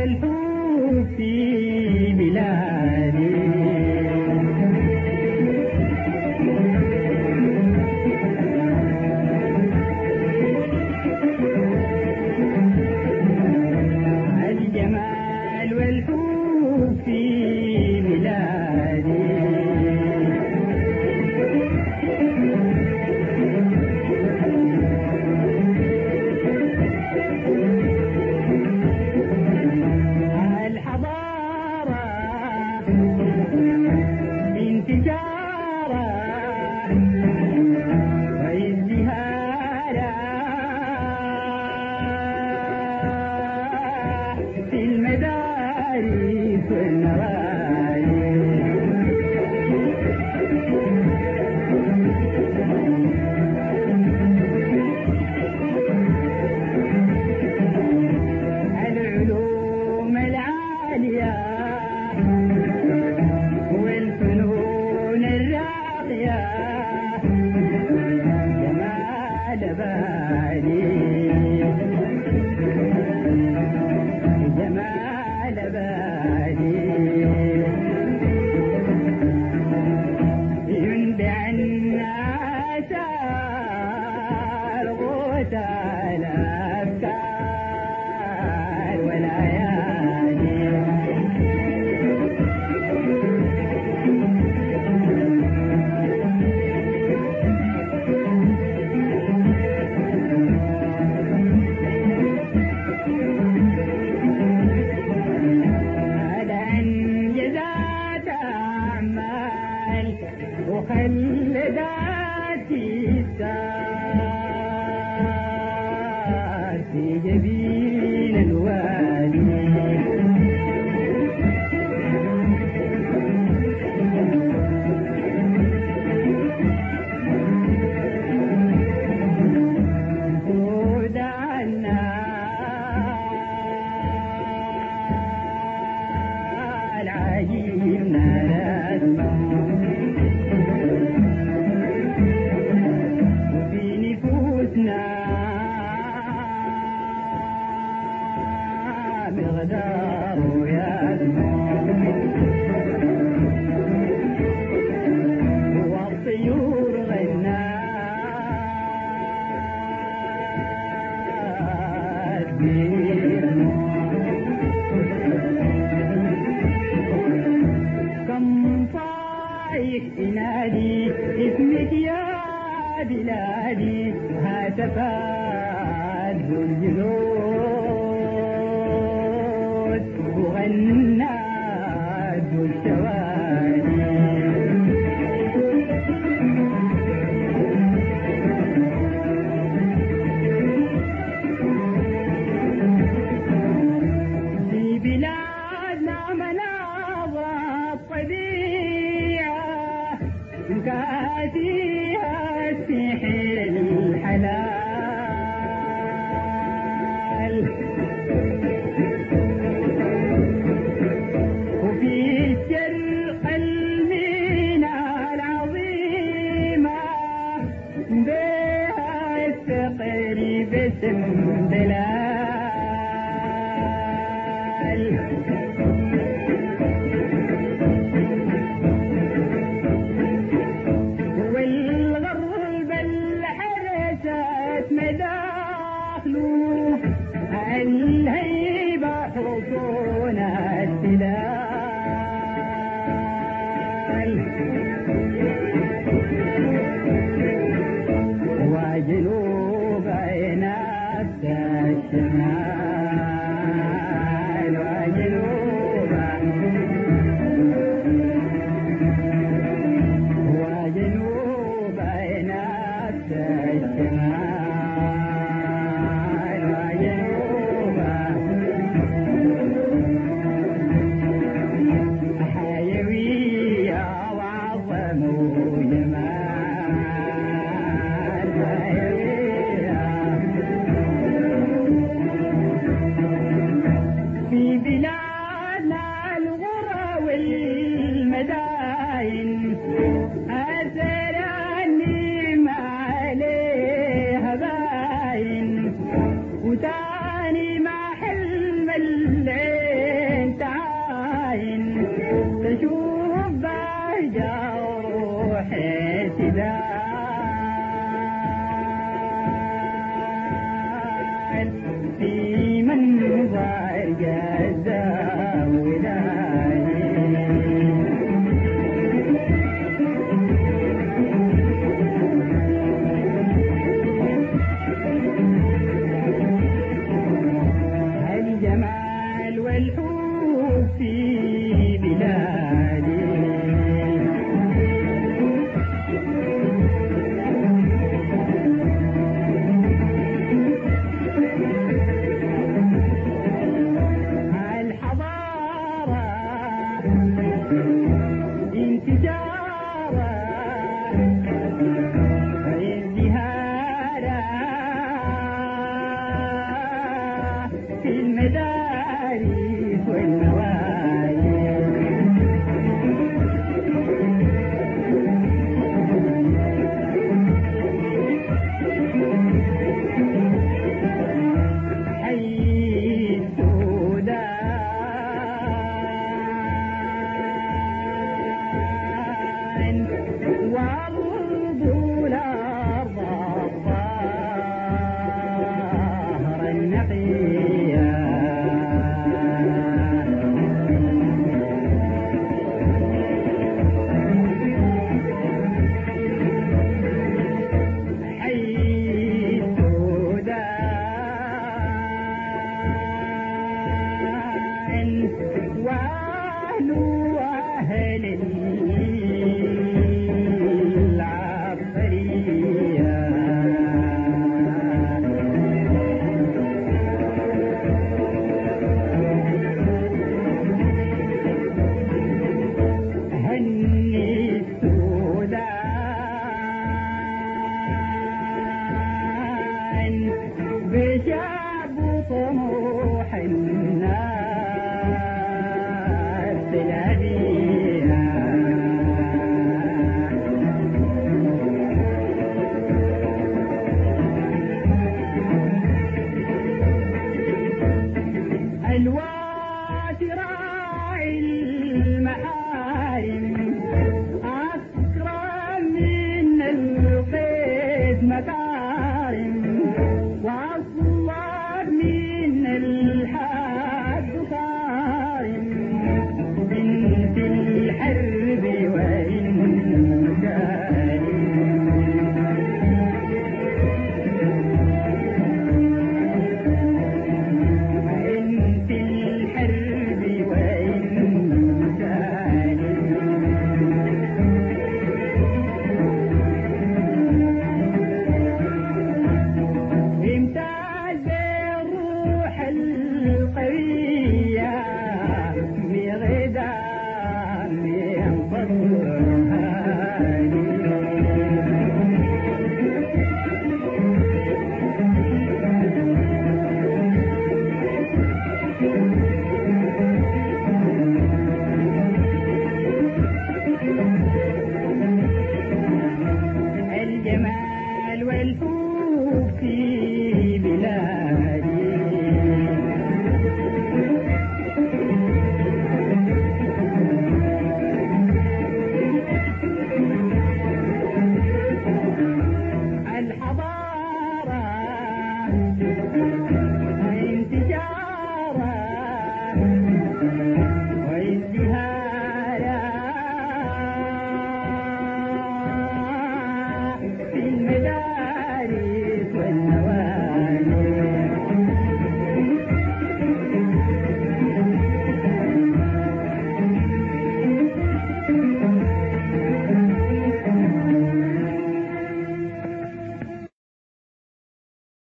والحب في بلادي الجمال والحب في بلادي بانتشارة وازدهارة في المدارس والنوادي العلوم العالية والفنون الراقية جمال بالي جمال بالي ينبع الناس الغوث الأفكار والأيادي وخلداتي السار في جبين الوادي سود العجيب نرسمه مغدار يسمع والطيور غنات كم صايح ينادي اسمك يا بلادي هتفات ذو الجنود وغنى ذو الشوادي في بلادنا مناظر الطبيعة كاتيها السحر الحلال وفي الشرق المينا العظيمة بها التقري باسم دلال والغرب الحرسات مداخله الهيبة حصون التلال وجنوب نفس الشمال وجنوب نفس الشمال وجنوب الجمال والحب في بلادي الحضارة انتشارة ازدهارة في المدارس والنوادي حي السودان وارض الارض الطاهرة النقية حي السودان واهل العبقرية هني السودان بشعب طموح الناس الهدية الوان